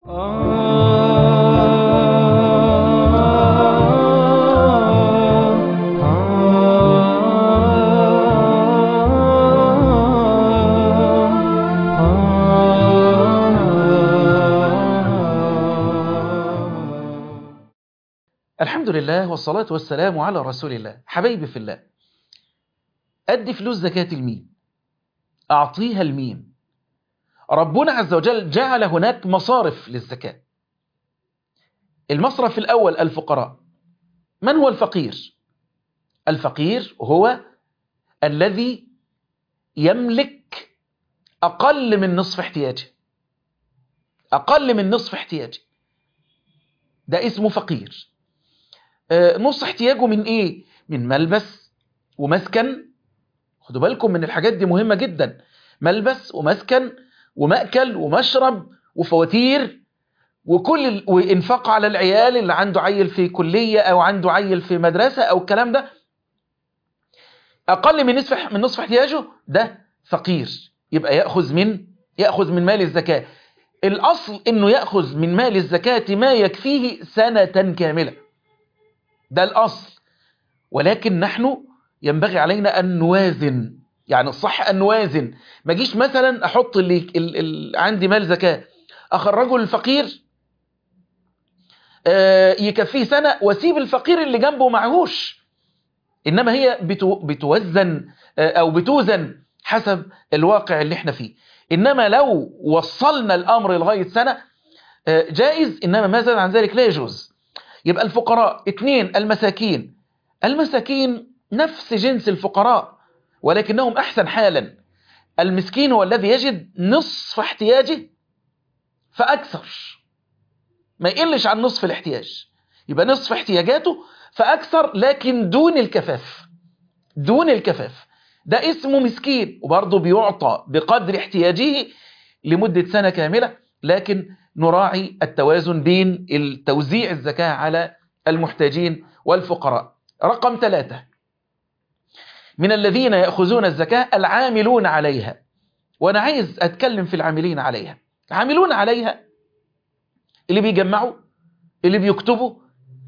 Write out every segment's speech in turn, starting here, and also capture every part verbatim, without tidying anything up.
الحمد لله والصلاة والسلام على رسول الله. حبايبي في الله، أدي فلوس زكاة المين، أعطيها المين. ربنا عز وجل جعل هناك مصارف للزكاة. المصرف الأول الفقراء. من هو الفقير؟ الفقير هو الذي يملك أقل من نصف احتياجه، أقل من نصف احتياجه، ده اسمه فقير. آه، نص احتياجه من إيه؟ من ملبس ومسكن. خدوا بالكم من الحاجات دي مهمة جدا. ملبس ومسكن ومأكل ومشرب وفواتير وكل ال... وإنفاق على العيال اللي عنده عيل في كلية أو عنده عيل في مدرسة أو الكلام ده. أقل من نصف من نصف احتياجه ده فقير، يبقى يأخذ من يأخذ من مال الزكاة. الأصل إنه يأخذ من مال الزكاة ما يكفيه سنة كاملة، ده الأصل. ولكن نحن ينبغي علينا أن نوازن، يعني الصح أن نوازن. ما جيش مثلا أحط اللي ال... ال... عندي مال زكاة أخرجه للفقير آه يكفيه سنة وسيب الفقير اللي جنبه معهوش. إنما هي بتو... بتوزن آه أو بتوزن حسب الواقع اللي احنا فيه. إنما لو وصلنا الأمر لغاية سنة آه جائز، إنما ما زاد عن ذلك لا يجوز. يبقى الفقراء. اثنين، المساكين. المساكين نفس جنس الفقراء ولكنهم أحسن حالا. المسكين هو الذي يجد نصف احتياجه فأكثر، ما يقلش عن نصف الاحتياج، يبقى نصف احتياجاته فأكثر لكن دون الكفاف، دون الكفاف، ده اسمه مسكين. وبرضه بيعطى بقدر احتياجه لمدة سنة كاملة، لكن نراعي التوازن بين التوزيع الزكاة على المحتاجين والفقراء. رقم ثلاثة، من الذين يأخذون الزكاة العاملون عليها. وأنا عايز أتكلم في العاملين عليها. عاملون عليها اللي بيجمعوا، اللي بيكتبوا،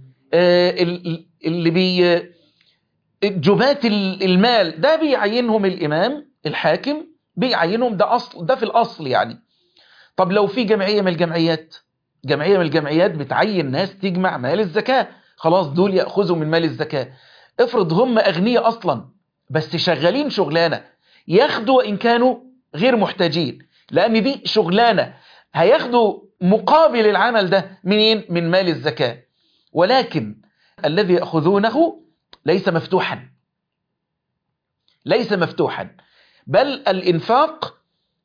اللي بي جبات المال، ده بيعينهم الإمام الحاكم، بيعينهم، ده أصل، ده في الأصل يعني. طب لو في جمعية من الجمعيات، جمعية من الجمعيات بتعين ناس تجمع مال الزكاة، خلاص دول يأخذوا من مال الزكاة. افرض هم أغنياء أصلا بس شغالين شغلانة، ياخدوا وإن كانوا غير محتاجين، لأن دي شغلانة هياخدوا مقابل العمل ده منين؟ من مال الزكاة. ولكن الذي يأخذونه ليس مفتوحا، ليس مفتوحا، بل الإنفاق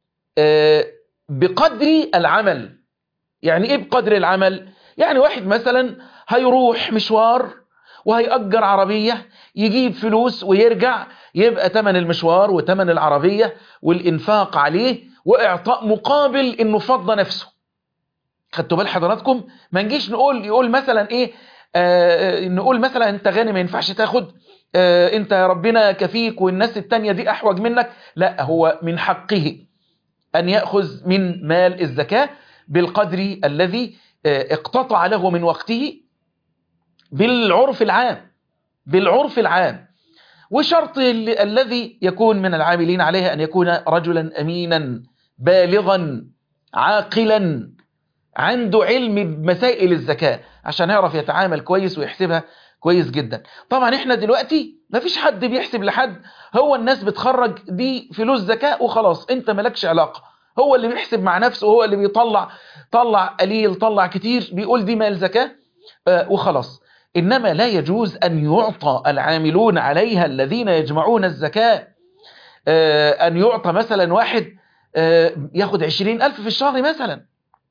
بقدر العمل. يعني إيه بقدر العمل؟ يعني واحد مثلا هيروح مشوار وهيأجر عربية، يجيب فلوس ويرجع، يبقى تمن المشوار وتمن العربية والإنفاق عليه وإعطاء مقابل إنه فضى نفسه. خدتوا بال حضراتكم؟ ما نجيش نقول يقول مثلا إيه آه نقول مثلا أنت غني ما ينفعش تاخد، آه أنت ربنا كفيك والناس التانية دي أحوج منك. لا، هو من حقه أن يأخذ من مال الزكاة بالقدر الذي آه اقتطع له من وقته بالعرف العام، بالعرف العام. وشرط الذي يكون من العاملين عليها أن يكون رجلا أمينا بالغا عاقلا عنده علم بمسائل الزكاة عشان يعرف يتعامل كويس ويحسبها كويس جدا. طبعا احنا دلوقتي ما فيش حد بيحسب لحد، هو الناس بتخرج دي فلوس زكاة وخلاص، انت مالكش علاقة. هو اللي بيحسب مع نفسه، هو اللي بيطلع طلع قليل طلع كتير بيقول دي مال زكاة آه وخلاص. إنما لا يجوز أن يعطى العاملون عليها الذين يجمعون الزكاة آه أن يعطى مثلا واحد آه ياخد عشرين ألف في الشهر مثلا،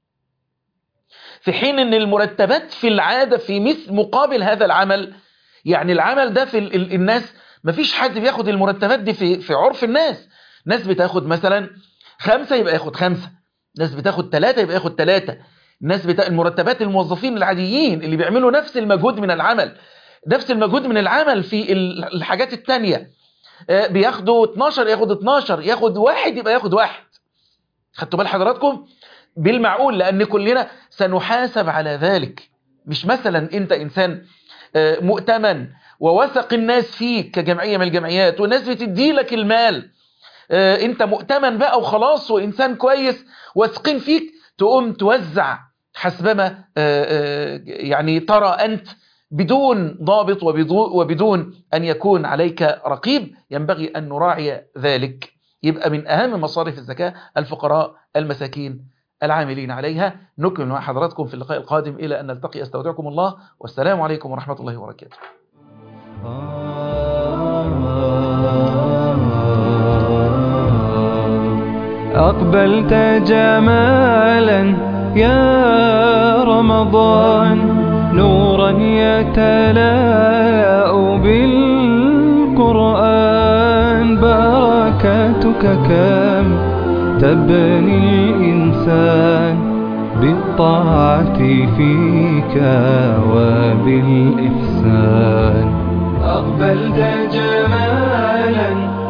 في حين أن المرتبات في العادة في مثل مقابل هذا العمل، يعني العمل ده في الناس ما فيش حد بياخد المرتبات دي في, في عرف الناس. ناس بتاخد مثلا خمسة يبقى ياخد خمسة، ناس بتاخد ثلاثة يبقى ياخد ثلاثة، الناس بتا... المرتبات الموظفين العاديين اللي بيعملوا نفس المجهود من العمل، نفس المجهود من العمل في الحاجات التانية بياخدوا اتناشر ياخد اتناشر، ياخد واحد يبقى ياخد واحد. خدتوا بال حضراتكم؟ بالمعقول، لأن كلنا سنحاسب على ذلك. مش مثلا أنت إنسان مؤتمن ووثق الناس فيك كجمعية من الجمعيات والناس بتدي لك المال، أنت مؤتمن بقى وخلاص وإنسان كويس واثقين فيك، تقوم توزع حسبما يعني ترى أنت بدون ضابط وبدون أن يكون عليك رقيب. ينبغي أن نراعي ذلك. يبقى من أهم مصارف الزكاة الفقراء المساكين العاملين عليها. نكمل مع حضراتكم في اللقاء القادم. إلى أن نلتقي أستودعكم الله، والسلام عليكم ورحمة الله وبركاته. أقبلت جمالا يا رمضان، نورا يتلاء بالقرآن، بركاتك كم تبني الإنسان بالطاعة فيك وبالإحسان. أقبلت جمالا